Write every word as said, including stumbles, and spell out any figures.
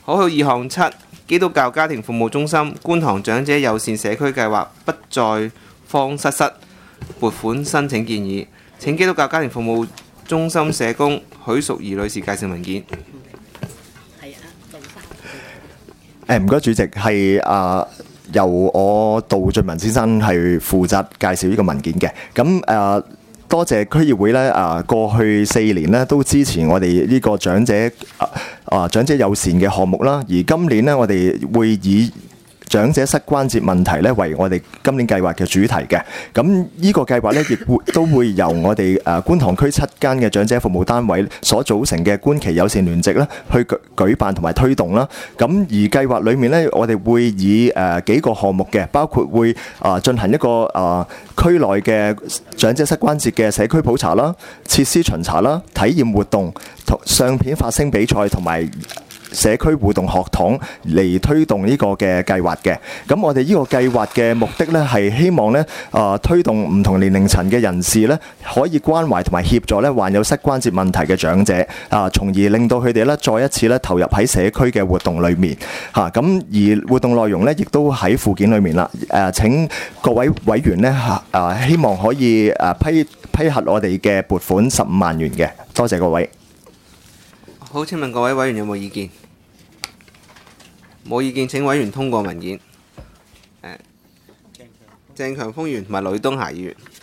口號二項七，基督教家庭服務中心觀塘長者友善社區計劃不再荒失失撥款申請建議。請基督教家庭服務中心社工許淑儀女士介紹文件。 係啊，杜生。 誒唔該，主席係啊、呃，由我杜俊文先生係負責介紹呢個文件嘅。咁誒。呃多謝區議會咧啊，過去四年咧都支持我哋呢個長者啊啊長者友善嘅項目啦。而今年咧，我哋會以長者膝關節問題咧為我哋今年計劃嘅主題嘅。咁呢個計劃咧亦會都會由我哋誒觀塘區七間嘅長者服務單位所組成嘅觀耆友善聯席咧去舉舉辦同埋推動啦。咁而計劃裡面咧，我哋會以誒幾個項目嘅，包括會啊進行一個啊區內嘅長者膝關節嘅社區普查啦、設施巡查啦、體驗活動、同相片發聲比賽同埋社區互動學堂嚟推動呢個嘅計劃嘅。咁我哋呢個計劃嘅目的呢，係希望呢啊、呃、推動唔同年齡層嘅人士呢，可以關懷同埋協助呢患有膝關節問題嘅長者啊，從而令到佢哋呢再一次呢投入喺社區嘅活動裏面嚇。咁、啊、而活動內容呢，亦都喺附件裏面啦。誒、啊、請各位委員呢，嚇啊，希望可以誒批批核我哋嘅撥款十五萬元嘅。多謝各位。 好，請問各位委員有冇意見？冇意見，請委員通過文件。誒，鄭強峰議員同埋呂東霞議員。